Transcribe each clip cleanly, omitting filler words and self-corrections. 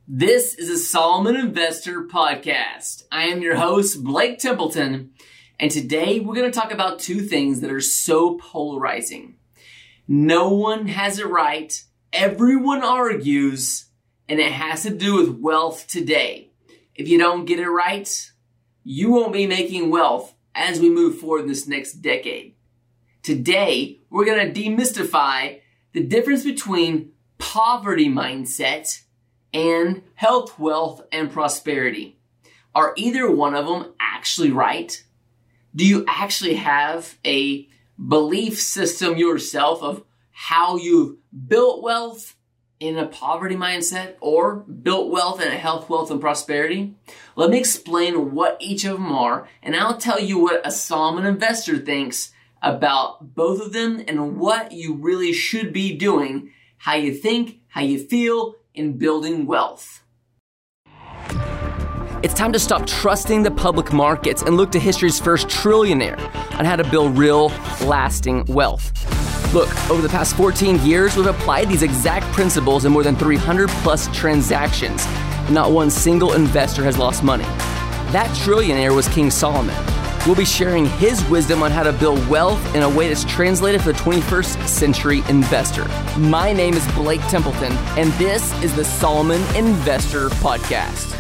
This is a Solomon Investor Podcast. I am your host, Blake Templeton, and today we're going to talk about two things that are so polarizing. No one has it right, everyone argues, and it has to do with wealth today. If you don't get it right, you won't be making wealth as we move forward in this next decade. Today, we're going to demystify the difference between poverty mindset and health, wealth, and prosperity. Are either one of them actually right? Do you actually have a belief system yourself of how you've built wealth in a poverty mindset or built wealth in a health, wealth, and prosperity? Let me explain what each of them are, and I'll tell you what a Solomon investor thinks about both of them and what you really should be doing, how you think, how you feel in building wealth. It's time to stop trusting the public markets and look to history's first trillionaire on how to build real, lasting wealth. Look, over the past 14 years, we've applied these exact principles in more than 300 plus transactions. Not one single investor has lost money. That trillionaire was King Solomon. We'll be sharing his wisdom on how to build wealth in a way that's translated for the 21st century investor. My name is Blake Templeton, and this is the Solomon Investor Podcast.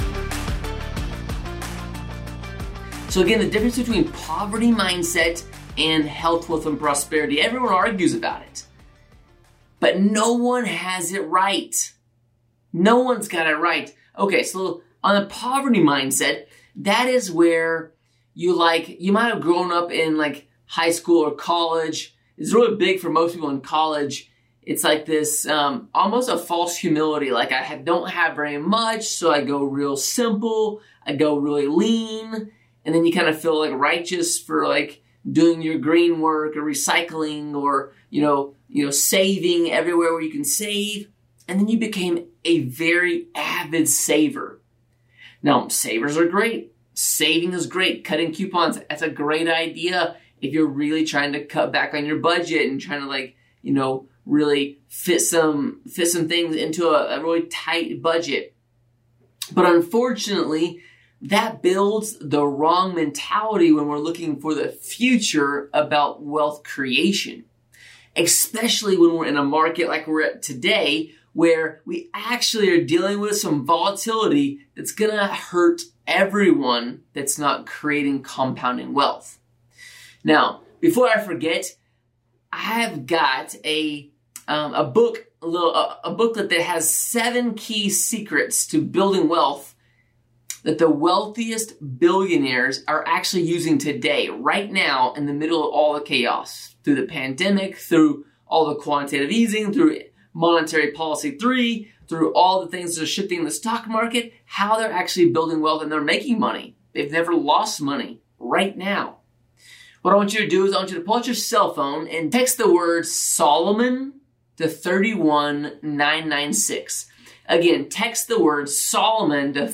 So again, the difference between poverty mindset and health, wealth, and prosperity. Everyone argues about it, but no one has it right. No one's got it right. Okay, so on the poverty mindset, that is where you might have grown up in high school or college. It's really big for most people in college. It's like this almost a false humility. Like I don't have very much, so I go real simple. I go really lean. And then you kind of feel righteous for doing your green work or recycling or, saving everywhere where you can save. And then you became a very avid saver. Now, savers are great. Saving is great. Cutting coupons, that's a great idea if you're really trying to cut back on your budget and trying to really fit some things into a really tight budget. But unfortunately, that builds the wrong mentality when we're looking for the future about wealth creation, especially when we're in a market like we're at today, where we actually are dealing with some volatility that's going to hurt everyone that's not creating compounding wealth. Now, before I forget, I have got a booklet that has 7 key secrets to building wealth that the wealthiest billionaires are actually using today, right now, in the middle of all the chaos, through the pandemic, through all the quantitative easing, through monetary policy 3, through all the things that are shifting in the stock market, how they're actually building wealth and they're making money. They've never lost money right now. What I want you to do is I want you to pull out your cell phone and text the word Solomon to 31996. Again, text the word Solomon to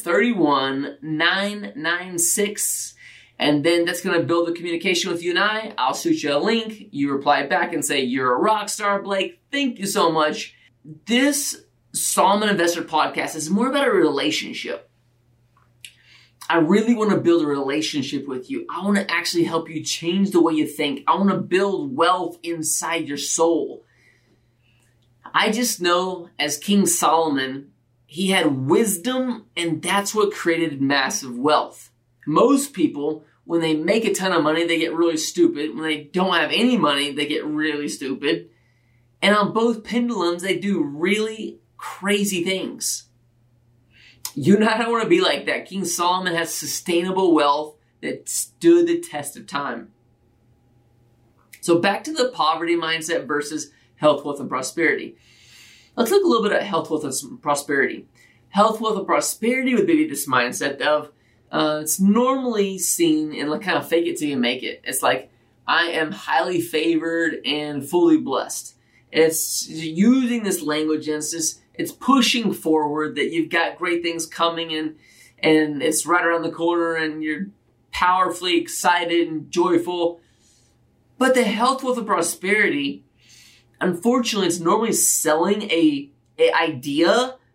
31996. And then that's going to build the communication with you and I. I'll shoot you a link. You reply back and say, "You're a rock star, Blake. Thank you so much." This Solomon Investor Podcast is more about a relationship. I really want to build a relationship with you. I want to actually help you change the way you think. I want to build wealth inside your soul. I just know as King Solomon, he had wisdom, and that's what created massive wealth. Most people, when they make a ton of money, they get really stupid. When they don't have any money, they get really stupid. And on both pendulums, they do really crazy things. You and I don't want to be like that. King Solomon has sustainable wealth that stood the test of time. So back to the poverty mindset versus health, wealth, and prosperity. Let's look a little bit at health, wealth, and prosperity. Health, wealth, and prosperity would be this mindset of it's normally seen in kind of fake it till you make it. It's like, I am highly favored and fully blessed. It's using this language and it's pushing forward that you've got great things coming and it's right around the corner and you're powerfully excited and joyful. But the health, wealth, and prosperity, unfortunately, it's normally selling a idea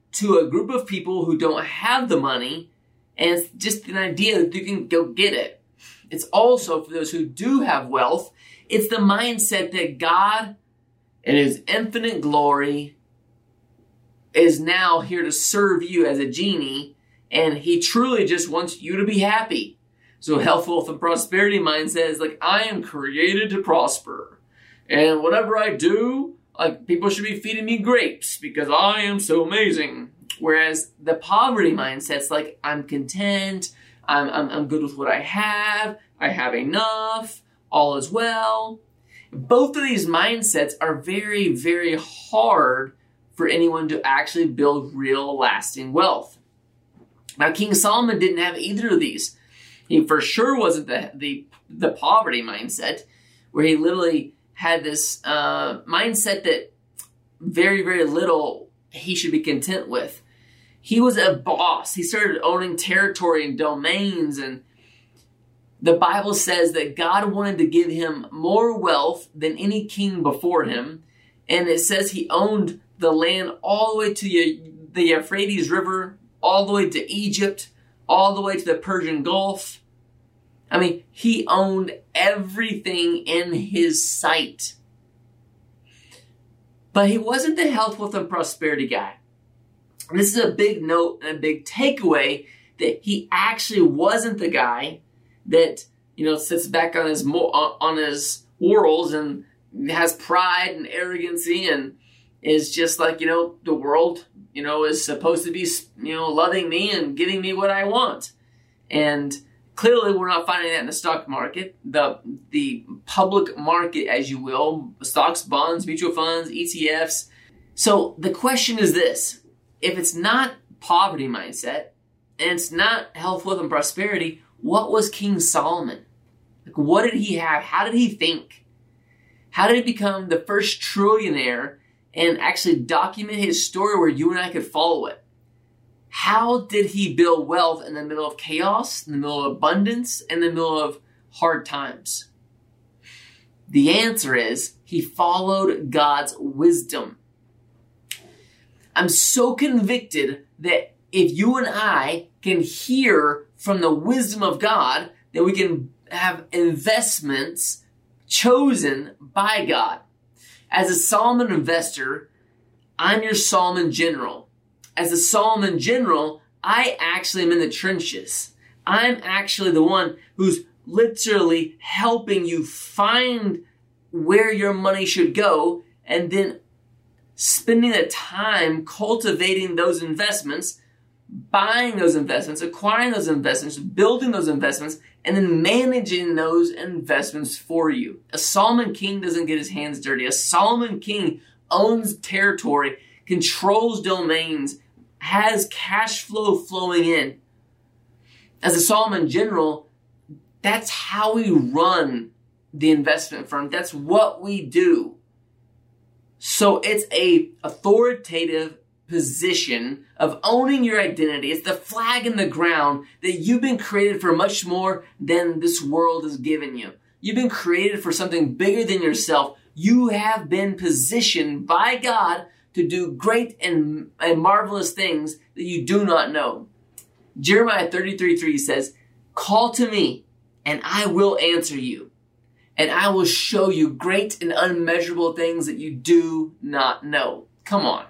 to a group of people who don't have the money, and it's just an idea that you can go get it. It's also for those who do have wealth. It's the mindset that God, in His infinite glory, is now here to serve you as a genie, and He truly just wants you to be happy. So health, wealth, and prosperity mindset is like, I am created to prosper. And whatever I do, like, people should be feeding me grapes because I am so amazing. Whereas the poverty mindset's like, I'm content, I'm good with what I have enough, all is well. Both of these mindsets are very, very hard for anyone to actually build real lasting wealth. Now, King Solomon didn't have either of these. He for sure wasn't the poverty mindset, where he literally had this mindset that very, very little he should be content with. He was a boss. He started owning territory and domains, and the Bible says that God wanted to give him more wealth than any king before him, and it says he owned the land all the way to the Euphrates River, all the way to Egypt, all the way to the Persian Gulf. I mean, he owned everything in his sight. But he wasn't the health, wealth, and prosperity guy. And this is a big note and a big takeaway, that he actually wasn't the guy that, sits back on his laurels and has pride and arrogancy and is just like, the world, is supposed to be, loving me and giving me what I want. And clearly we're not finding that in the stock market, the public market, as you will, stocks, bonds, mutual funds, ETFs. So the question is this: if it's not poverty mindset and it's not health, wealth, and prosperity, what was King Solomon? Like, what did he have? How did he think? How did he become the first trillionaire and actually document his story where you and I could follow it? How did he build wealth in the middle of chaos, in the middle of abundance, in the middle of hard times? The answer is he followed God's wisdom. I'm so convicted that if you and I can hear from the wisdom of God, that we can have investments chosen by God. As a Solomon investor, I'm your Solomon general. As a Solomon general, I actually am in the trenches. I'm actually the one who's literally helping you find where your money should go, and then spending the time cultivating those investments, buying those investments, acquiring those investments, building those investments, and then managing those investments for you. A Solomon king doesn't get his hands dirty. A Solomon king owns territory, controls domains, has cash flow flowing in. As a Solomon general, that's how we run the investment firm. That's what we do. So it's a authoritative position of owning your identity. It's the flag in the ground that you've been created for much more than this world has given you. You've been created for something bigger than yourself. You have been positioned by God to do great and marvelous things that you do not know. Jeremiah 33:3 says, "Call to me, and I will answer you, and I will show you great and unmeasurable things that you do not know." Come on.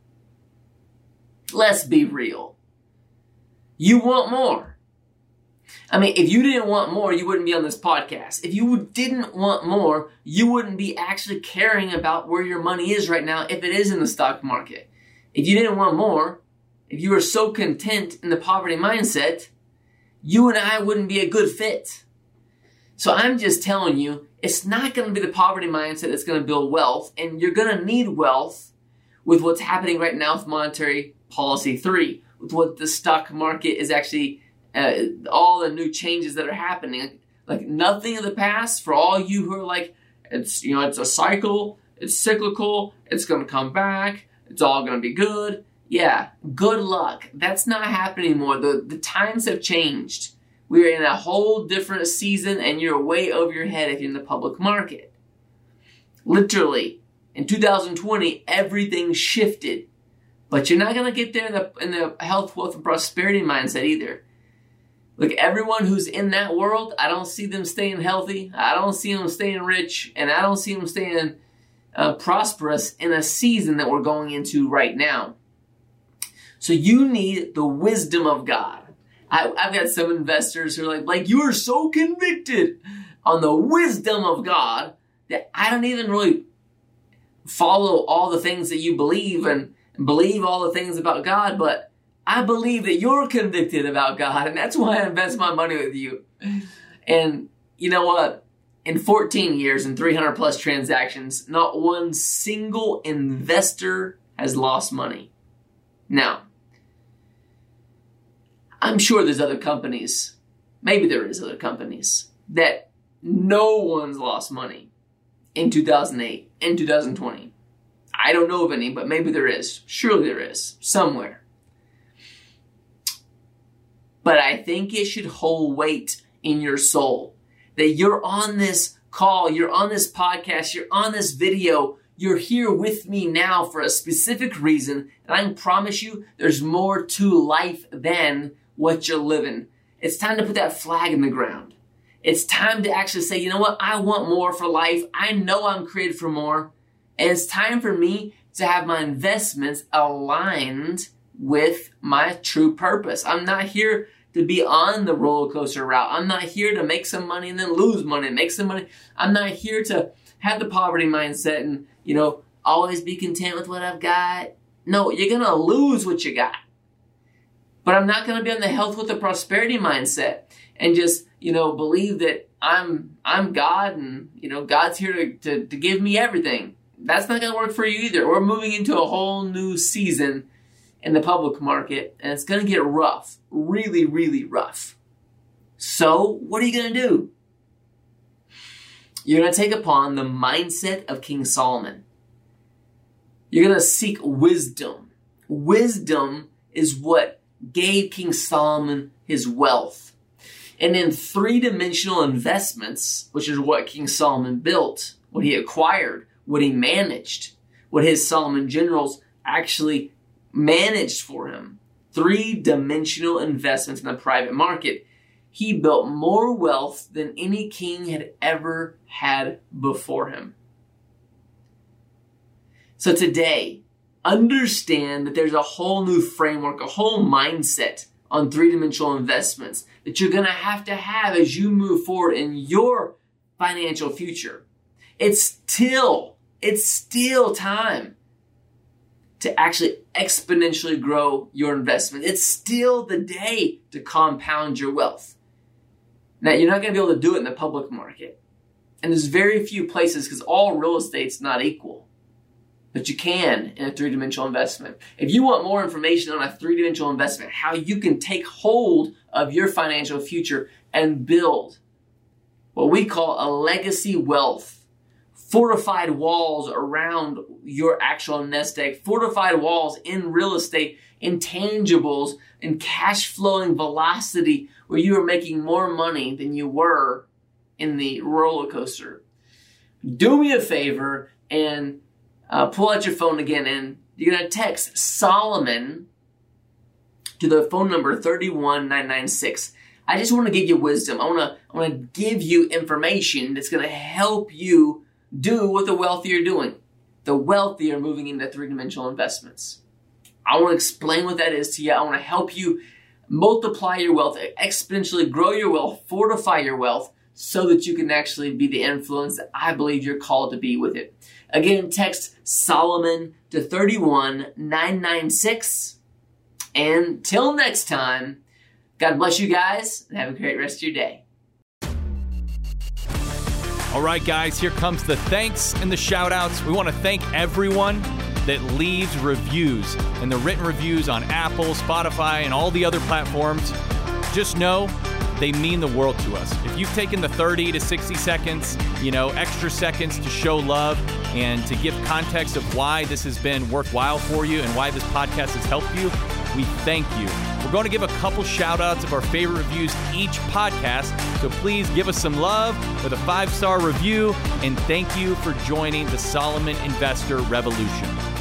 Let's be real. You want more. I mean, if you didn't want more, you wouldn't be on this podcast. If you didn't want more, you wouldn't be actually caring about where your money is right now if it is in the stock market. If you didn't want more, if you were so content in the poverty mindset, you and I wouldn't be a good fit. So I'm just telling you, it's not going to be the poverty mindset that's going to build wealth, and you're going to need wealth with what's happening right now with Monetary Policy 3, with what the stock market is actually, all the new changes that are happening. Like nothing in the past, for all you who are like, it's a cycle, it's cyclical, it's going to come back, it's all going to be good. Yeah, good luck. That's not happening anymore. The times have changed. We're in a whole different season, and you're way over your head if you're in the public market. Literally, in 2020, everything shifted. But you're not going to get there in the health, wealth, and prosperity mindset either. Look, everyone who's in that world, I don't see them staying healthy. I don't see them staying rich. And I don't see them staying prosperous in a season that we're going into right now. So you need the wisdom of God. I've got some investors who are like, you are so convicted on the wisdom of God that I don't even really follow all the things that you believe and believe all the things about God, but I believe that you're convicted about God, and that's why I invest my money with you. And you know what? In 14 years and 300 plus transactions, not one single investor has lost money. Now, I'm sure there's other companies, maybe there is other companies, that no one's lost money in 2008, in 2020. I don't know of any, but maybe there is. Surely there is, somewhere. But I think it should hold weight in your soul that you're on this call, you're on this podcast, you're on this video, you're here with me now for a specific reason, and I can promise you there's more to life than what you're living. It's time to put that flag in the ground. It's time to actually say, you know what? I want more for life. I know I'm created for more. And it's time for me to have my investments aligned with my true purpose. I'm not here to be on the roller coaster route. I'm not here to make some money and then lose money and make some money. I'm not here to have the poverty mindset and, always be content with what I've got. No, you're going to lose what you got. But I'm not going to be on the health with the prosperity mindset and just, believe that I'm God and, God's here to give me everything. That's not going to work for you either. We're moving into a whole new season in the public market, and it's going to get rough, really, really rough. So what are you going to do? You're going to take upon the mindset of King Solomon. You're going to seek wisdom. Wisdom is what gave King Solomon his wealth. And in three-dimensional investments, which is what King Solomon built, what he acquired, what he managed, what his Solomon generals actually managed for him, three-dimensional investments in the private market, he built more wealth than any king had ever had before him. So today, understand that there's a whole new framework, a whole mindset on three-dimensional investments that you're going to have as you move forward in your financial future. It's still time to actually exponentially grow your investment. It's still the day to compound your wealth. Now, you're not going to be able to do it in the public market. And there's very few places because all real estate's not equal. But you can in a three-dimensional investment. If you want more information on a three-dimensional investment, how you can take hold of your financial future and build what we call a legacy wealth, fortified walls around your actual nest egg, fortified walls in real estate, intangibles, and cash flowing velocity where you are making more money than you were in the roller coaster. Do me a favor and pull out your phone again, and you're going to text Solomon to the phone number 31996. I just want to give you wisdom. I want to give you information that's going to help you do what the wealthy are doing. The wealthy are moving into three-dimensional investments. I want to explain what that is to you. I want to help you multiply your wealth, exponentially grow your wealth, fortify your wealth, so that you can actually be the influence that I believe you're called to be with it. Again, text Solomon to 31996. And till next time, God bless you guys and have a great rest of your day. All right, guys, here comes the thanks and the shout outs. We want to thank everyone that leaves reviews and the written reviews on Apple, Spotify, and all the other platforms. Just know they mean the world to us. If you've taken the 30 to 60 seconds, extra seconds to show love and to give context of why this has been worthwhile for you and why this podcast has helped you, we thank you. We're going to give a couple shout outs of our favorite reviews each podcast, so please give us some love with a 5-star review, and thank you for joining the Solomon Investor Revolution.